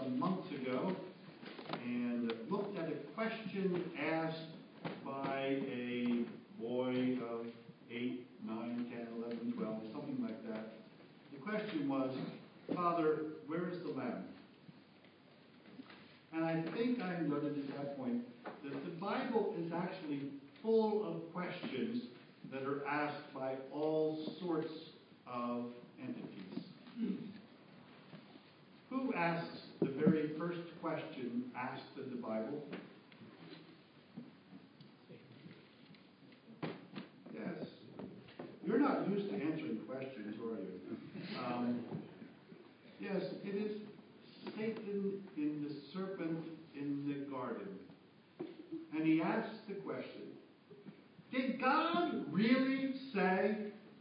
some months ago and looked at a question asked by a boy of 8, 9, 10, 11, 12, something like that. The question was, Father, where is the Lamb? And I think I noted at that point that the Bible is actually full of questions that are asked by all sorts of entities. Who asks the very first question asked in the Bible? Yes. You're not used to answering questions, are you? Yes, it is Satan in the serpent in the garden. And he asks the question, did God really say?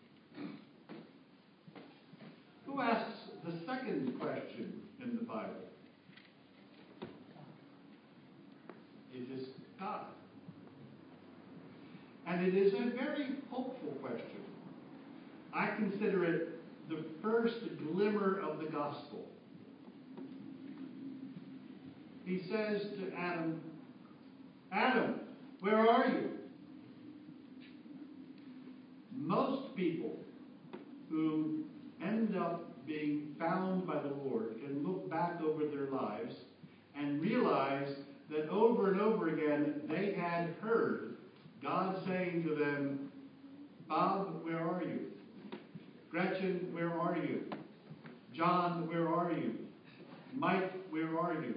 Who asks the second question in the Bible? It is God. And it is a very hopeful question. I consider it the first glimmer of the gospel. He says to Adam, Adam, where are you? Most people who end up being found by the Lord can look back over their lives and realize that over and over again they had heard God saying to them, Bob, where are you? Gretchen, where are you? John, where are you? Mike, where are you?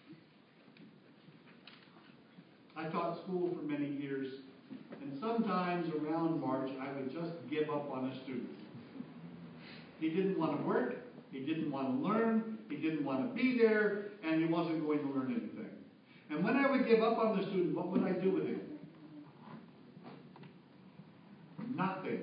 I taught school for many years, and sometimes around March I would just give up on a student. He didn't want to work, he didn't want to learn, he didn't want to be there, and he wasn't going to learn anything. And when I would give up on the student, what would I do with him? Nothing.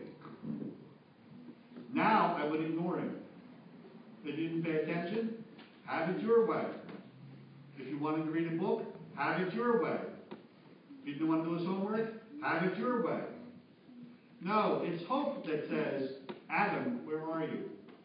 Now I would ignore him. If you didn't pay attention, have it your way. If you wanted to read a book, have it your way. If you didn't want to do his homework, have it your way. No, it's hope that says, Adam, where are you?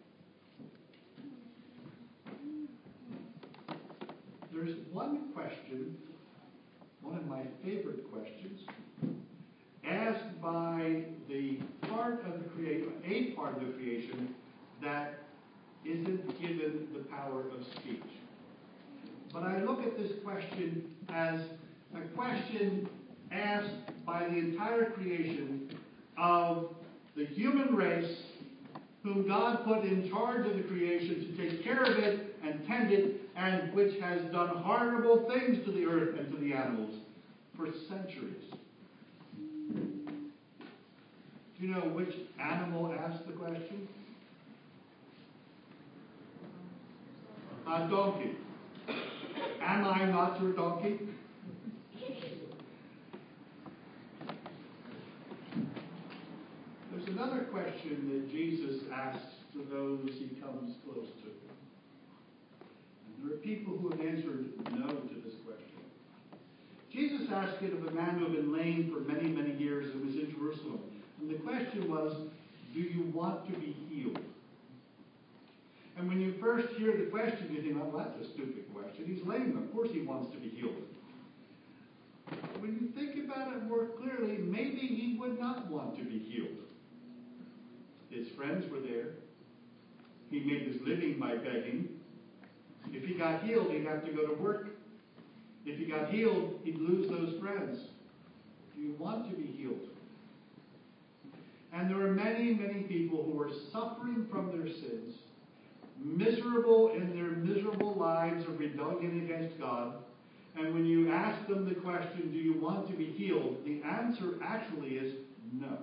There's one question, one of my favorite questions, asked by the part of the creation, a part of the creation that isn't given the power of speech. But I look at this question as a question asked by the entire creation of the human race whom God put in charge of the creation to take care of it and tend it, and which has done horrible things to the earth and to the animals for centuries. Do you know which animal asked the question? A donkey. Am I not your donkey? There's another question that Jesus asks to those he comes close to. And there are people who have answered no to this question. Jesus asked it of a man who had been lame for many, many years and was in Jerusalem. And the question was, do you want to be healed? And when you first hear the question, you think, well, that's a stupid question. He's lame. Of course he wants to be healed. When you think about it more clearly, maybe he would not want to be healed. His friends were there. He made his living by begging. If he got healed, he'd have to go to work. If he got healed, he'd lose those friends. Do you want to be healed? And there are many, many people who are suffering from their sins, miserable in their miserable lives of rebellion against God. And when you ask them the question, do you want to be healed? The answer actually is no.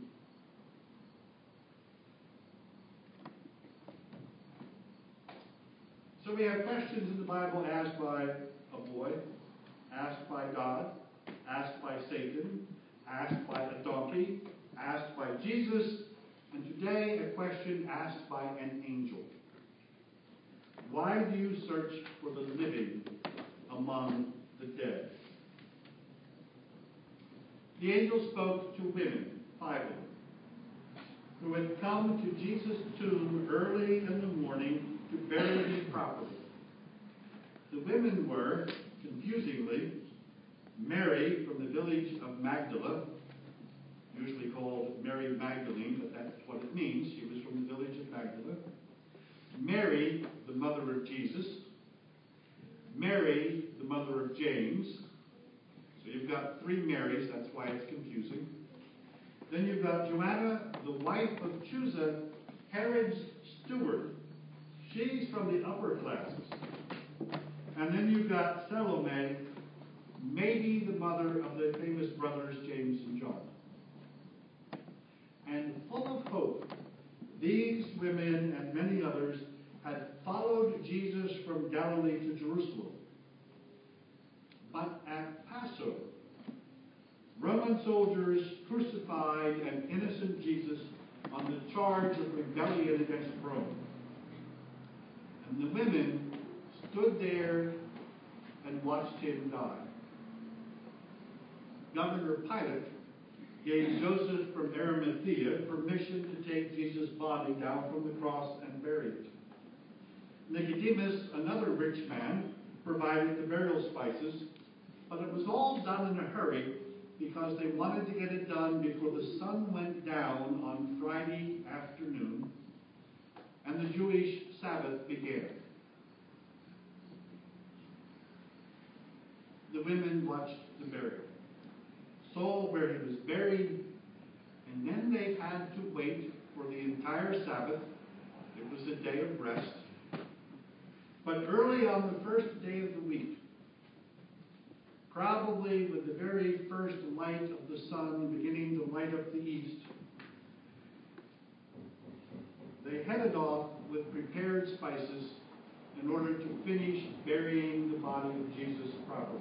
So we have questions in the Bible asked by a boy, asked by God, asked by Satan, asked by a donkey, asked by Jesus, and today a question asked by an angel. Why do you search for the living among the dead? The angel spoke to women, 5 of them, who had come to Jesus' tomb early in the morning to bury him properly. The women were, confusingly, Mary from the village of Magdala, usually called Mary Magdalene, but that's what it means. She was from the village of Magdala. Mary, the mother of Jesus. Mary, the mother of James. So you've got three Marys, that's why it's confusing. Then you've got Joanna, the wife of Chuza, Herod's steward. She's from the upper classes. And then you've got Salome, maybe the mother of the famous brothers James and John. And full of hope, these women and many others had followed Jesus from Galilee to Jerusalem. But at Passover, Roman soldiers crucified an innocent Jesus on the charge of rebellion against Rome. And the women stood there and watched him die. Governor Pilate gave Joseph from Arimathea permission to take Jesus' body down from the cross and bury it. Nicodemus, another rich man, provided the burial spices, but it was all done in a hurry because they wanted to get it done before the sun went down on Friday afternoon and the Jewish Sabbath began. The women watched the burial, saw where he was buried, and then they had to wait for the entire Sabbath. It was a day of rest. But early on the first day of the week, probably with the very first light of the sun beginning to light up the east, they headed off with prepared spices in order to finish burying the body of Jesus properly.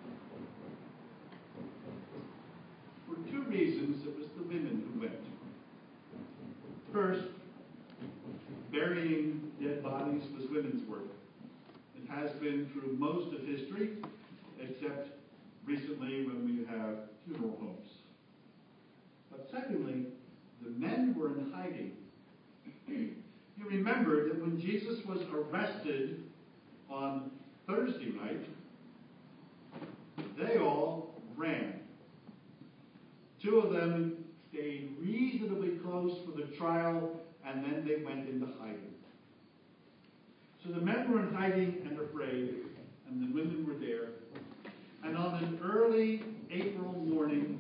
For two reasons, it was the women who went. First, burying dead bodies was women's work. It has been through most of history, except recently when we have funeral homes. But secondly, the men were in hiding. You remember that when Jesus was arrested on Thursday night, they all ran. Two of them stayed reasonably close for the trial, and then they went into hiding. So the men were in hiding and afraid, and the women were there. And on an early April morning,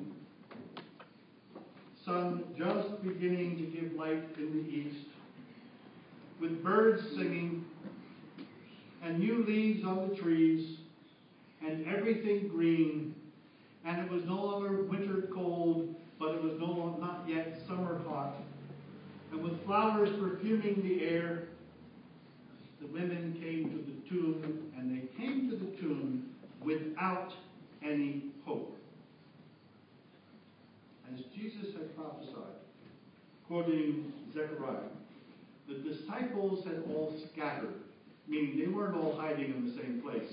sun just beginning to give light in the east, with birds singing, and new leaves on the trees, and everything green, and it was no longer winter cold, but it was not yet summer hot, and with flowers perfuming the air, the women came to the tomb, and they came to the tomb without any hope. As Jesus had prophesied, quoting Zechariah, the disciples had all scattered, meaning they weren't all hiding in the same place.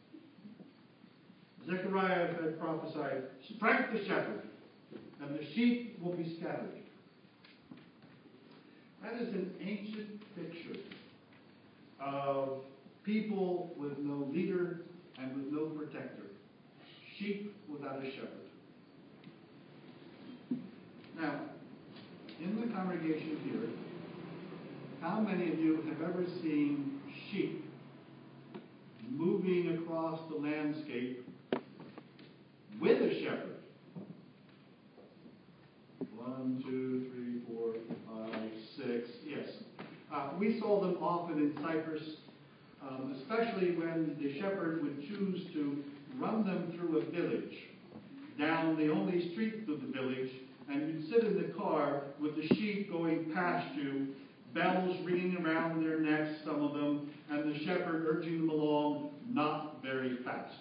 Zechariah had prophesied, strike the shepherd, and the sheep will be scattered. That is an ancient picture of people with no leader and with no protector. Sheep without a shepherd. Now, in the congregation here, how many of you have ever seen sheep moving across the landscape with a shepherd? 1, 2, 3, 4, 5, 6. Yes. We saw them often in Cyprus, especially when the shepherd would choose to run them through a village, down the only street through the village, and you'd sit in the car with the sheep going past you, bells ringing around their necks, some of them, and the shepherd urging them along, not very fast.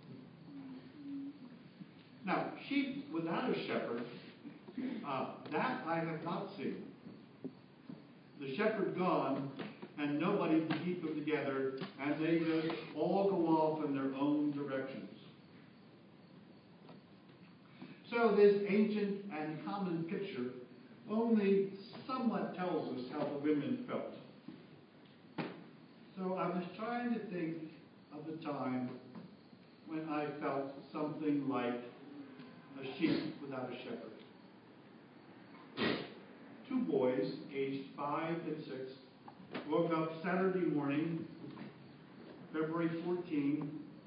Now, sheep without a shepherd, that I have not seen. The shepherd gone, and nobody to keep them together, and they just all go off in their own directions. So this ancient and common picture only somewhat tells us how the women felt. So I was trying to think of the time when I felt something like a sheep without a shepherd. Two boys, aged 5 and 6, woke up Saturday morning, February 14,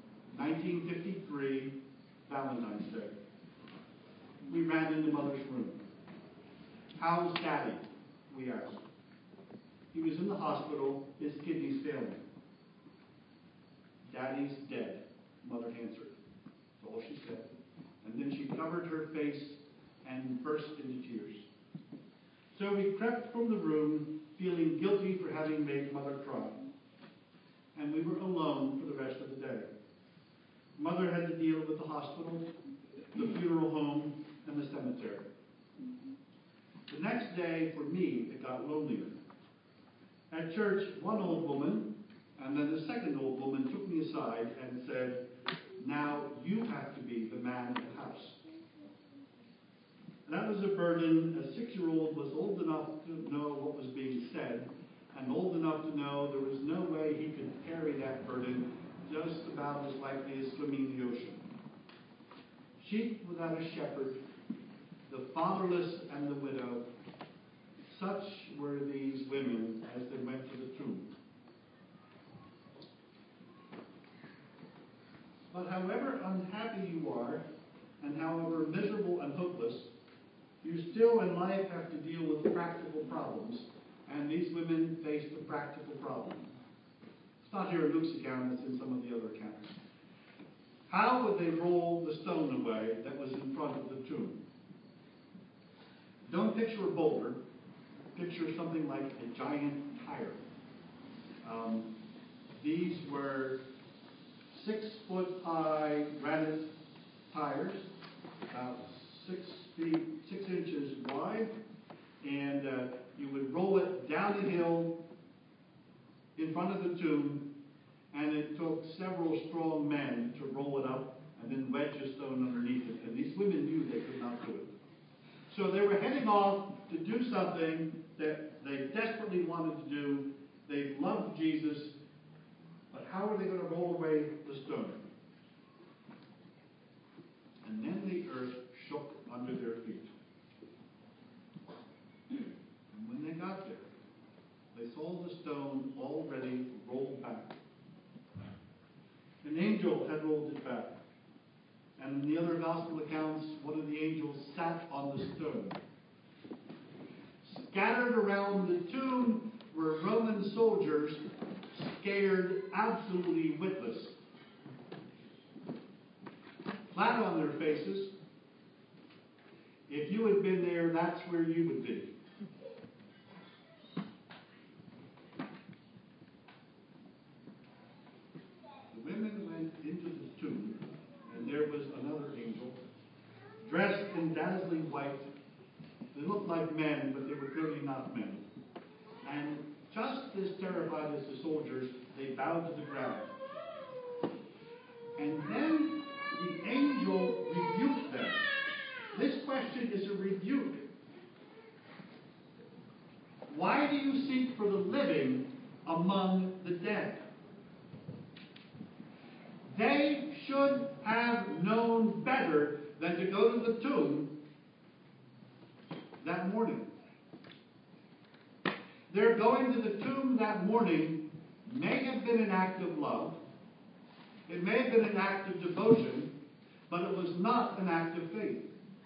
1953, Valentine's Day. We ran into Mother's room. "How's Daddy?" we asked. "He was in the hospital. His kidneys failing." "Daddy's dead," Mother answered. That's all she said. And then she covered her face and burst into tears. So we crept from the room, feeling guilty for having made Mother cry. And we were alone for the rest of the day. Mother had to deal with the hospital, the funeral home, and the cemetery. The next day, for me, it got lonelier. At church, one old woman, and then the second old woman took me aside and said, "Now you have to be the man of the house." That was a burden. A 6-year-old was old enough to know what was being said, and old enough to know there was no way he could carry that burden, just about as likely as swimming in the ocean. Sheep without a shepherd, the fatherless and the widow, such were these women as they went to the tomb. But however unhappy you are, and however miserable and hopeless, you still in life have to deal with practical problems, and these women faced a practical problem. It's not here in Luke's account, it's in some of the other accounts. How would they roll the stone away that was in front of the tomb? Don't picture a boulder, picture something like a giant tire. These were 6-foot-high granite tires, about 6 inches wide, and you would roll it down the hill in front of the tomb, and it took several strong men to roll it up and then wedge a stone underneath it. And these women knew they could not do it. So they were heading off to do something that they desperately wanted to do. They loved Jesus, but how are they going to roll away the stone? And then the earth shook under their feet. And when they got there, they saw the stone already rolled back. An angel had rolled it back. And in the other gospel accounts, one of the angels sat on the stone. Scattered around the tomb were Roman soldiers, scared absolutely witless. Flat on their faces. If you had been there, that's where you would be. The women went into the tomb, and there was another angel, dressed in dazzling white. They looked like men, but they were clearly not men. And just as terrified as the soldiers, they bowed to the ground. And then the angel rebuked them. This question is a rebuke. Why do you seek for the living among the dead? They should have known better than to go to the tomb that morning. Their going to the tomb that morning may have been an act of love. It may have been an act of devotion, but it was not an act of faith.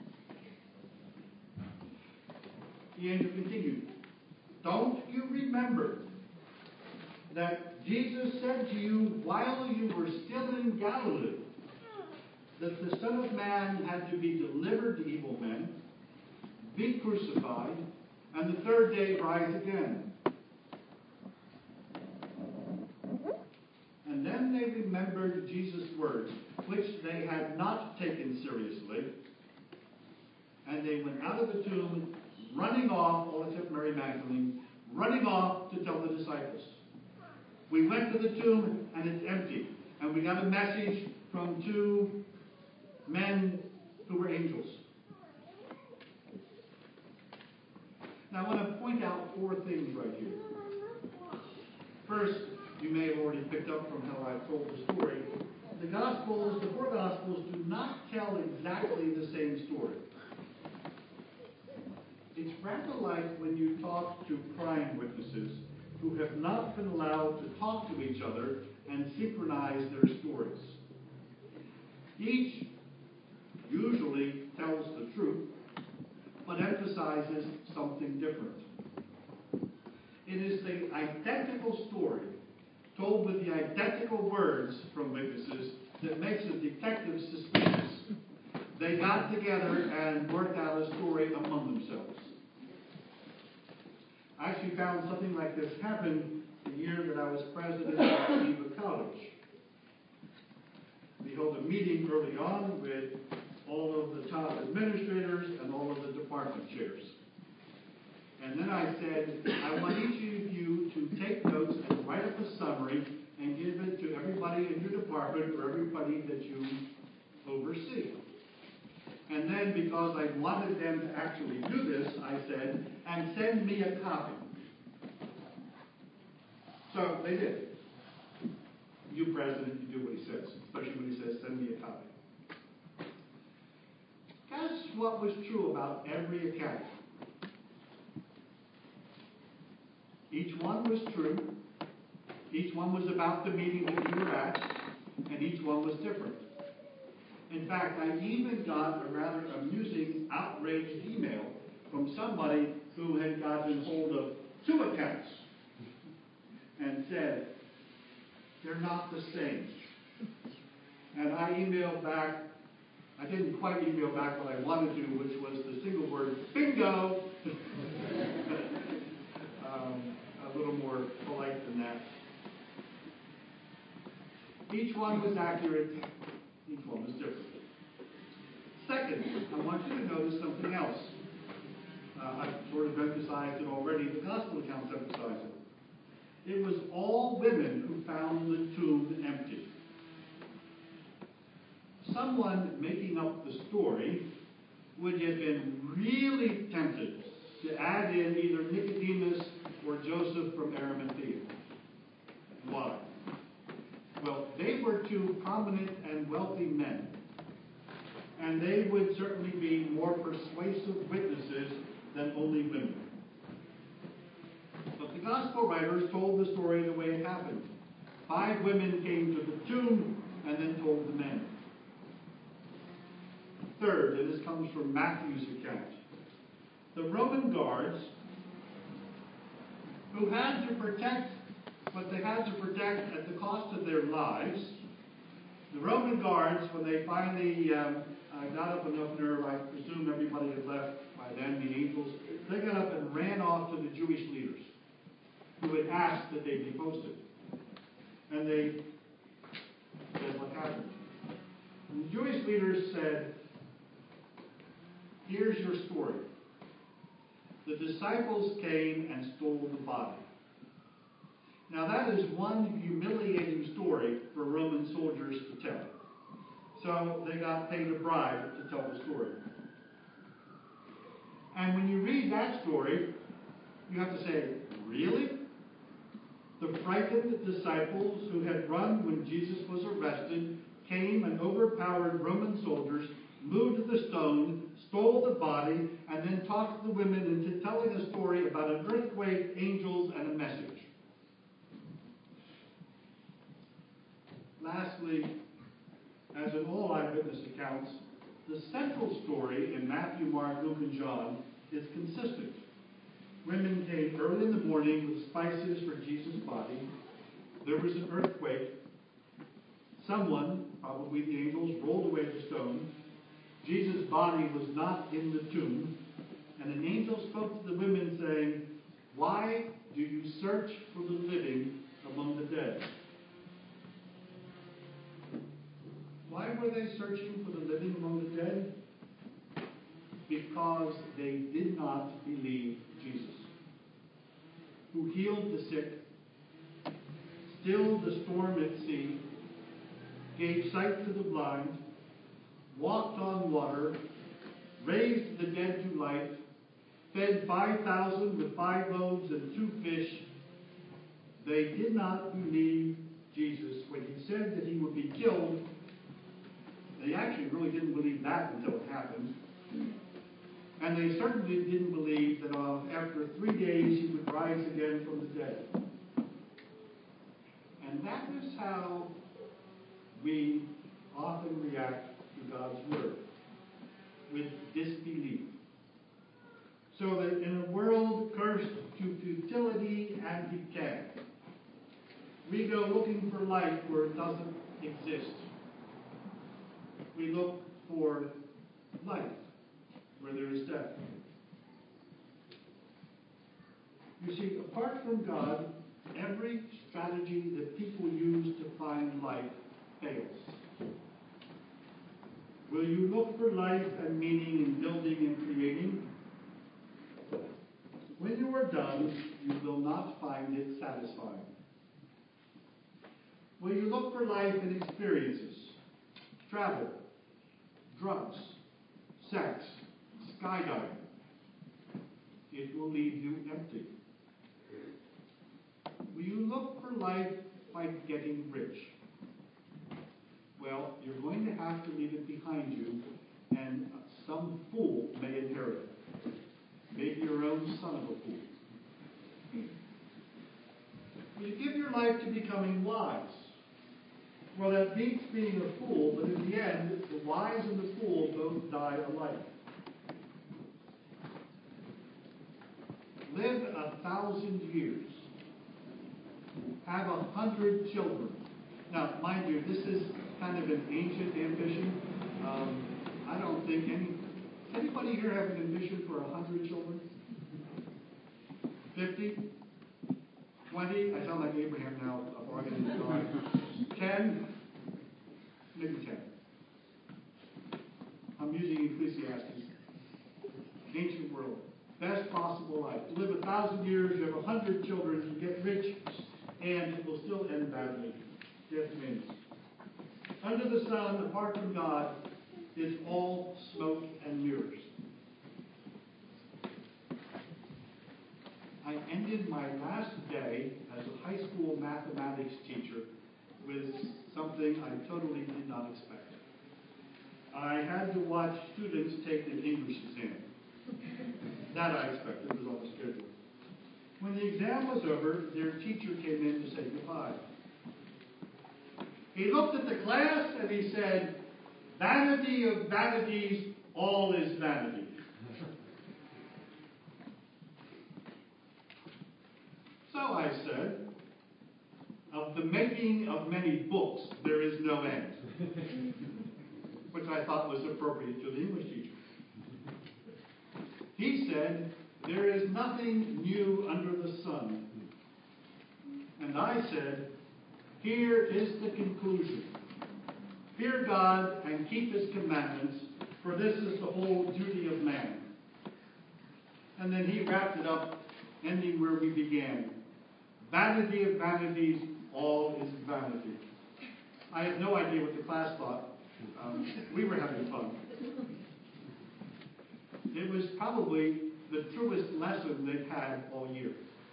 The angel continued, "Don't you remember that Jesus said to you while you were still in Galilee that the Son of Man had to be delivered to evil men, be crucified, and the third day rise again?" And then they remembered Jesus' words, which they had not taken seriously, and they went out of the tomb, running off, all except Mary Magdalene, running off to tell the disciples. We went to the tomb, and it's empty. And we got a message from 2 men who were angels. Now I want to point out 4 things right here. First, you may have already picked up from how I've told the story, the four Gospels do not tell exactly the same story. It's rather like when you talk to crime witnesses who have not been allowed to talk to each other and synchronize their stories. Each usually tells the truth, but emphasizes something different. It is the identical story, told with the identical words from witnesses, that makes a detective suspicious. They got together and worked out a story among themselves. I actually found something like this happen the year that I was president of Geneva College. We held a meeting early on with all of the top administrators and all of the department chairs. And then I said, I want each of you to take notes and write up a summary and give it to everybody in your department or everybody that you oversee. And then, because I wanted them to actually do this, I said, and send me a copy. So they did. You, President, you do what he says, especially when he says, send me a copy. Guess what was true about every account? Each one was true. Each one was about the meeting that you were at, and each one was different. In fact, I even got a rather amusing, outraged email from somebody who had gotten hold of 2 accounts and said, they're not the same. And I emailed back, I didn't quite email back what I wanted to, which was the single word, bingo! A little more polite than that. Each one was accurate, each one was different. Second, I want you to notice something else. I've sort of emphasized it already, the gospel accounts emphasize it. It was all women who found the tomb empty. Someone making up the story would have been really tempted to add in either Nicodemus or Joseph from Arimathea. Why? Well, they were 2 prominent and wealthy men, and they would certainly be more persuasive witnesses than only women. But the gospel writers told the story the way it happened. 5 women came to the tomb and then told the men. Third, and this comes from Matthew's account, the Roman guards, who had to protect what they had to protect at the cost of their lives, the Roman guards, when they finally got up enough nerve, I presume everybody had left by then, the angels, they got up and ran off to the Jewish leaders who had asked that they be posted. And they said what happened. And the Jewish leaders said, here's your story. The disciples came and stole the body. Now that is one humiliating story for Roman soldiers to tell. So they got paid a bribe to tell the story. And when you read that story, you have to say, really? The frightened disciples who had run when Jesus was arrested came and overpowered Roman soldiers, moved the stone, stole the body, and then talked the women into telling a story about an earthquake, angels, and a message. Lastly, as in all eyewitness accounts, the central story in Matthew, Mark, Luke, and John is consistent. Women came early in the morning with spices for Jesus' body. There was an earthquake. Someone, probably the angels, rolled away the stone. Jesus' body was not in the tomb. And an angel spoke to the women saying, why do you search for the living among the dead? Why were they searching for the living among the dead? Because they did not believe Jesus, who healed the sick, stilled the storm at sea, gave sight to the blind, walked on water, raised the dead to life, fed 5,000 with 5 loaves and 2 fish. They did not believe Jesus when he said that he would be killed. They actually really didn't believe that until it happened. And they certainly didn't believe that after 3 days he would rise again from the dead. And that is how we often react to God's Word, with disbelief. So that in a world cursed to futility and decay, we go looking for life where it doesn't exist. We look for life where there is death. You see, apart from God, every strategy that people use to find life fails. Will you look for life and meaning in building and creating? When you are done, you will not find it satisfying. Will you look for life in experiences, travel, drugs, sex, skydiving? It will leave you empty. Will you look for life by getting rich? Well, you're going to have to leave it behind you, and some fool may inherit it. Maybe your own son of a fool. Will you give your life to becoming wise? Well, that beats being a fool, but in the end, the wise and the fool both die alike. Live 1,000 years. Have 100 children. Now, mind you, this is kind of an ancient ambition. I don't think anybody here have an ambition for 100 children? 50? 20? I sound like Abraham now. I've already gone. 10? Maybe 10. I'm using Ecclesiastes. Ancient world. Best possible life. To live 1,000 years, you have 100 children, you get rich, and it will still end badly. Death wins. Under the sun, apart from God, is all smoke and mirrors. I ended my last day as a high school mathematics teacher with something I totally did not expect. I had to watch students take an English exam. That I expected. It was on the schedule. When the exam was over, their teacher came in to say goodbye. He looked at the class and he said, "Vanity of vanities, all is vanity." So I said, "Of the making of many books, there is no end." Which I thought was appropriate to the English teacher. He said, "There is nothing new under the sun." And I said, "Here is the conclusion. Fear God and keep his commandments, for this is the whole duty of man." And then he wrapped it up, ending where we began. Vanity of vanities, all is vanity. I have no idea what the class thought. We were having fun. It was probably the truest lesson they've had all year.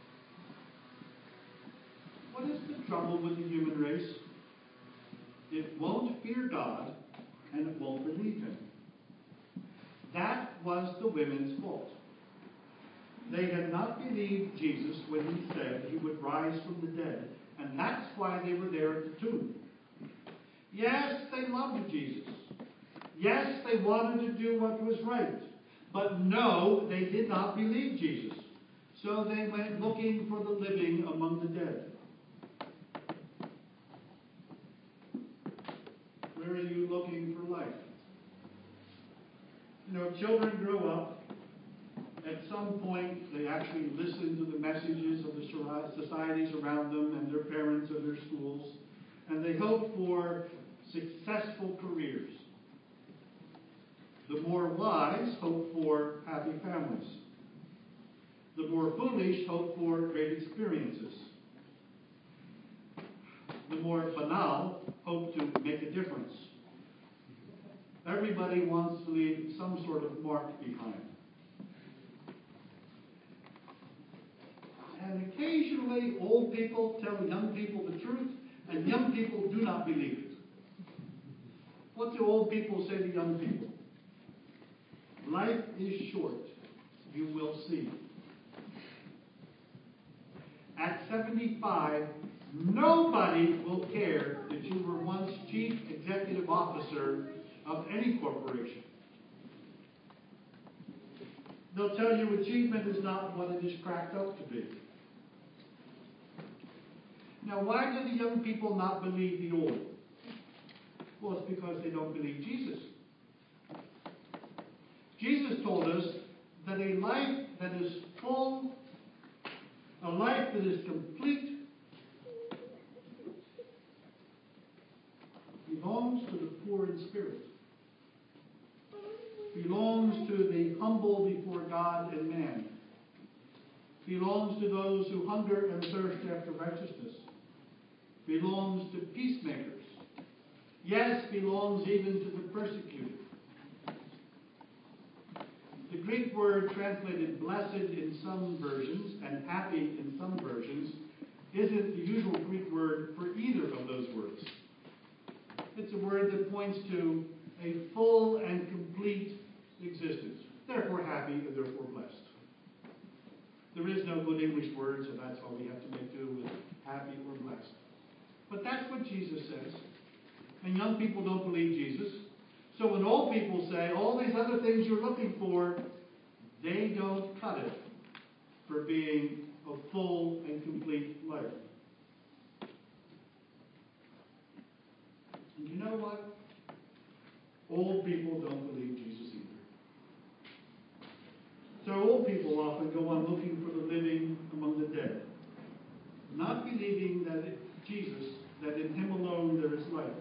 What is the trouble with the human race? It won't fear God, and it won't believe him. That was the women's fault. They had not believed Jesus when he said he would rise from the dead, and that's why they were there at the tomb. Yes, they loved Jesus. Yes, they wanted to do what was right. But no, they did not believe Jesus. So they went looking for the living among the dead. Where are you looking for life? You know, children grow up. At some point, they actually listen to the messages of the societies around them and their parents or their schools, and they hope for successful careers. The more wise hope for happy families. The more foolish hope for great experiences. The more banal hope to make a difference. Everybody wants to leave some sort of mark behind. And occasionally old people tell young people the truth, and young people do not believe it. What do old people say to young people? Life is short. You will see. At 75, nobody will care that you were once chief executive officer of any corporation. They'll tell you achievement is not what it is cracked up to be. Now, why do the young people not believe the old? Well, it's because they don't believe Jesus. Jesus told us that a life that is full, a life that is complete, belongs to the poor in spirit, belongs to the humble before God and man, belongs to those who hunger and thirst after righteousness, belongs to peacemakers, yes, belongs even to the persecuted. The Greek word translated blessed in some versions and happy in some versions isn't the usual Greek word for either of those words. It's a word that points to a full and complete existence. Therefore happy and therefore blessed. There is no good English word, so that's why we have to make do with happy or blessed. But that's what Jesus says. And young people don't believe Jesus. So when old people say all these other things you're looking for, they don't cut it for being a full and complete life. And you know what? Old people don't believe Jesus either. So old people often go on looking for the living among the dead, not believing that that in Him alone there is life.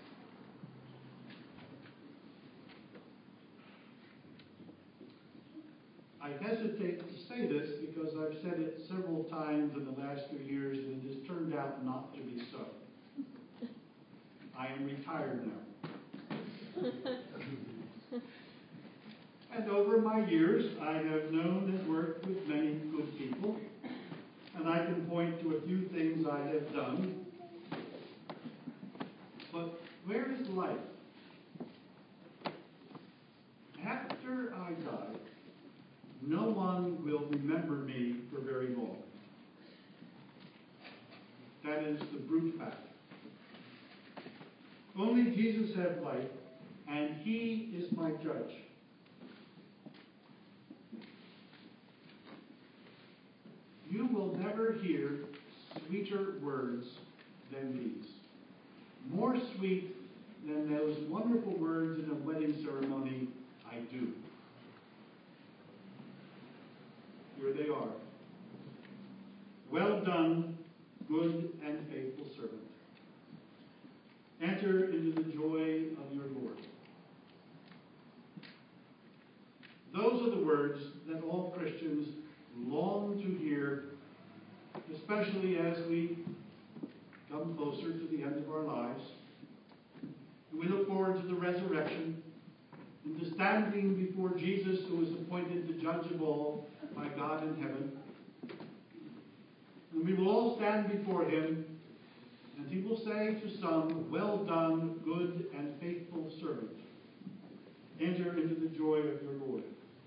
I hesitate to say this because I've said it several times in the last few years and it has turned out not to be so. I am retired now. And over my years, I have known and worked with many good people, and I can point to a few things I have done. But where is life? After I die, no one will remember me for very long. That is the brute fact. Only Jesus had life, and He is my judge. You will never hear sweeter words than these. More sweet than those wonderful words in a wedding ceremony, I do. Here they are. Well done, good and faithful servant. Enter into the joy of your Lord. Those are the words that all Christians long to hear, especially as we come closer to the end of our lives. And we look forward to the resurrection and to standing before Jesus, who is appointed the judge of all by God in heaven. And we will all stand before Him, and He will say to some, well done, good and faithful servant. Enter into the joy of your Lord.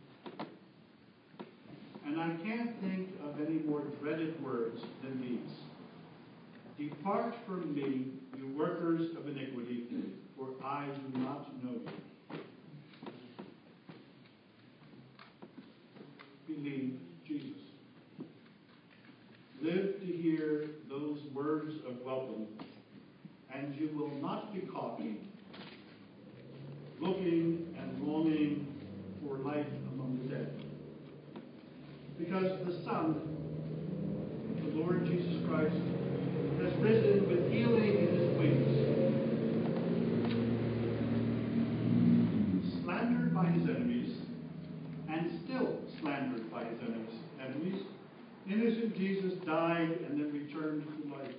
And I can't think of any more dreaded words than these. Depart from me, you workers of iniquity, for I do not know you. Believe Jesus. Live to hear those words of welcome, and you will not be caught looking and longing for life among the dead. Because the Son, the Lord Jesus Christ, has risen with healing in His wings, slandered by His enemies, and still slandered by His enemies. Innocent Jesus died and then returned to life.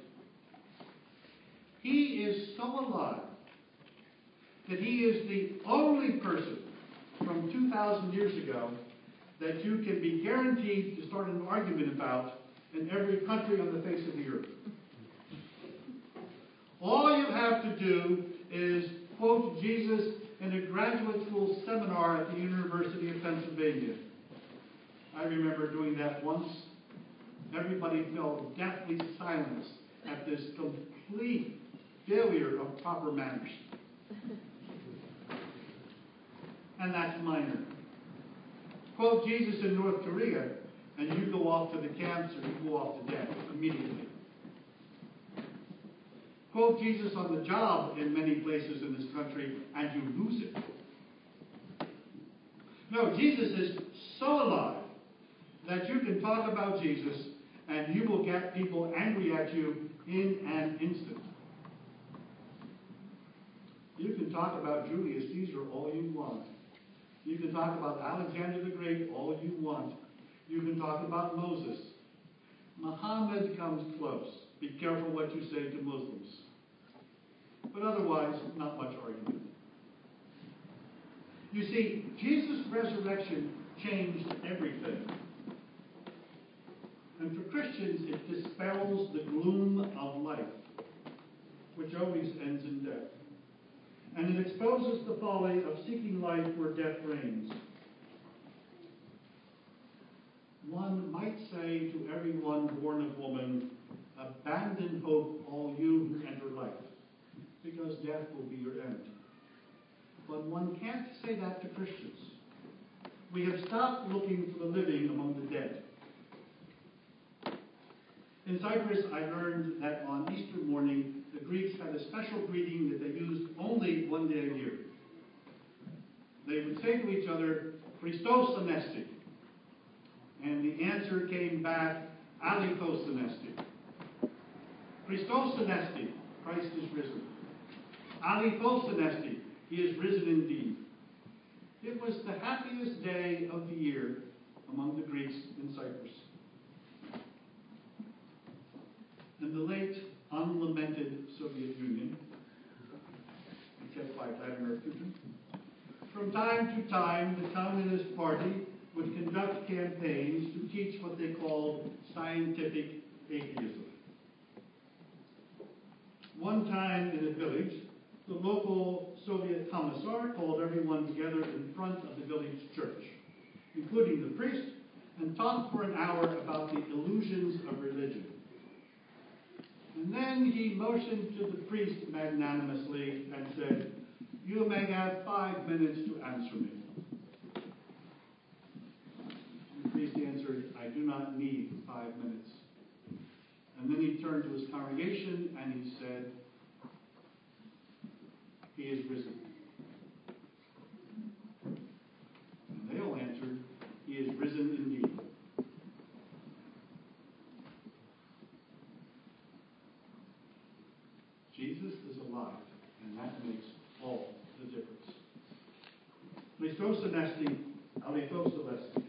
He is so alive that He is the only person from 2,000 years ago that you can be guaranteed to start an argument about in every country on the face of the earth. All you have to do is quote Jesus in a graduate school seminar at the University of Pennsylvania. I remember doing that once. Everybody fell deathly silent at this complete failure of proper manners. And that's minor. Quote Jesus in North Korea, and you go off to the camps or you go off to death immediately. Quote Jesus on the job in many places in this country, and you lose it. No, Jesus is so alive that you can talk about Jesus and you will get people angry at you in an instant. You can talk about Julius Caesar all you want. You can talk about Alexander the Great all you want. You can talk about Moses. Muhammad comes close. Be careful what you say to Muslims. But otherwise, not much argument. You see, Jesus' resurrection changed everything. And for Christians, it dispels the gloom of life, which always ends in death. And it exposes the folly of seeking life where death reigns. One might say to everyone born of woman, abandon hope, all you who enter life, because death will be your end. But one can't say that to Christians. We have stopped looking for the living among the dead. In Cyprus, I learned that on Easter morning, the Greeks had a special greeting that they used only one day a year. They would say to each other, Christos Anesti. And the answer came back, Alithos Anesti. Christos Anesti, Christ is risen. Alithos Anesti, he is risen indeed. It was the happiest day of the year among the Greeks in Cyprus. In the late, unlamented Soviet Union, except by Vladimir Putin, from time to time, the Communist Party would conduct campaigns to teach what they called scientific atheism. One time in a village, the local Soviet commissar called everyone together in front of the village church, including the priest, and talked for an hour about the illusions of religion. And then he motioned to the priest magnanimously and said, you may have 5 minutes to answer me. The priest answered, I do not need 5 minutes. And then he turned to his congregation and he said, he is risen. And they all answered, he is risen indeed. Jesus is alive, and that makes all the difference. Christos Anesti, Alithos Anesti.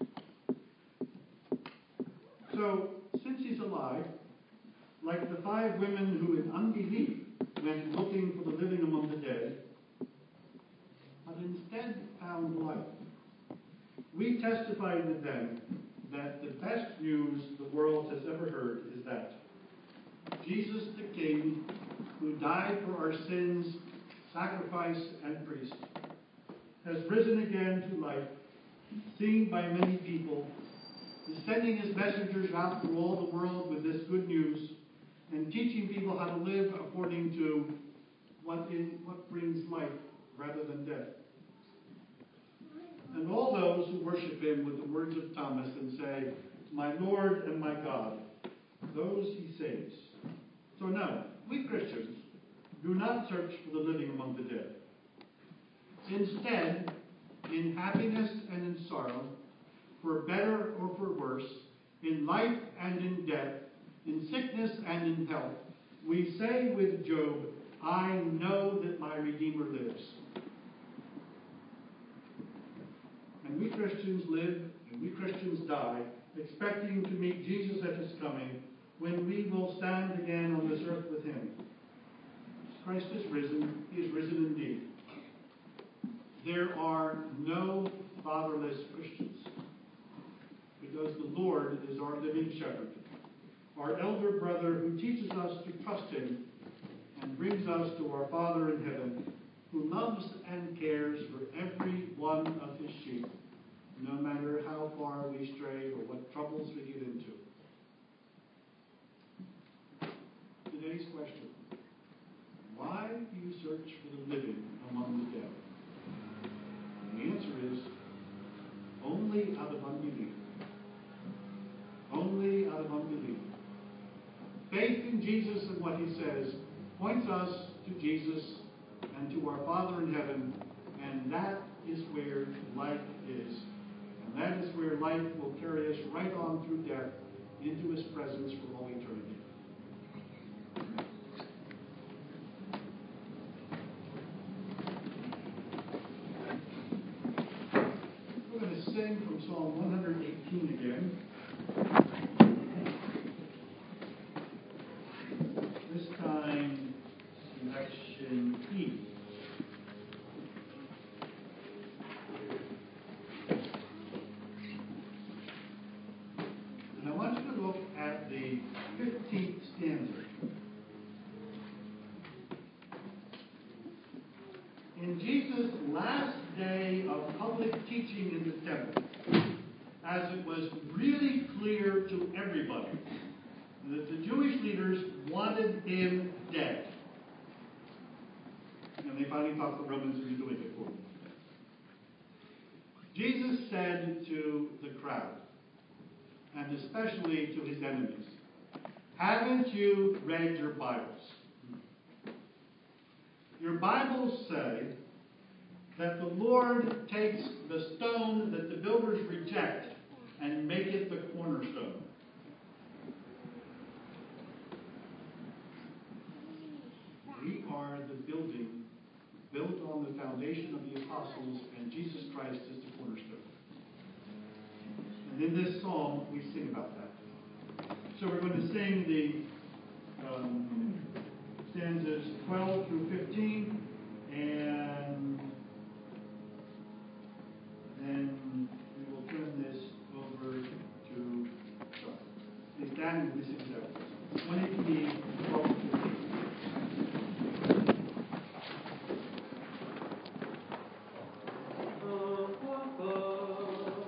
So, since he's alive, like the 5 women who in unbelief went looking for the living among the dead, but instead found life, we testify to them that the best news the world has ever heard is that Jesus the King, who died for our sins, sacrifice, and priest, has risen again to life, seen by many people, is sending his messengers out through all the world with this good news, and teaching people how to live according to what brings life rather than death. And all those who worship him with the words of Thomas and say, my Lord and my God, those he saves. So no, we Christians do not search for the living among the dead. Instead, in happiness and in sorrow, for better or for worse, in life and in death, in sickness and in health, we say with Job, I know that my Redeemer lives. And we Christians live and we Christians die, expecting to meet Jesus at his coming, when we will stand again on this earth with him. Christ is risen. He is risen indeed. There are no fatherless Christians, because the Lord is our living shepherd, our elder brother who teaches us to trust him and brings us to our Father in heaven, who loves and cares for every one of his sheep, no matter how far we stray or what troubles we get into. Today's question: why do you search for the living among the dead? And the answer is only out of unbelief. Only out of unbelief. Faith in Jesus and what he says points us to Jesus and to our Father in heaven, and that is where life is. And that is where life will carry us right on through death into his presence for all eternity. We're going to sing from Psalm 118 again. This time, selection E. And I want you to look at the 15th stanza. In Jesus' last day of public teaching in the temple, as it was really clear to everybody that the Jewish leaders wanted him dead. And they finally talked the Romans into doing it for him. Jesus said to the crowd, and especially to his enemies, haven't you read your Bibles? Your Bibles say that the Lord takes the stone that the builders reject and make it the cornerstone. We are the building built on the foundation of the apostles, and Jesus Christ is the cornerstone. And in this psalm, we sing about that. So we're going to sing the stanzas 12 through 15, and then we will turn this over to John. Please stand and we sing that. 118, 12 through 15.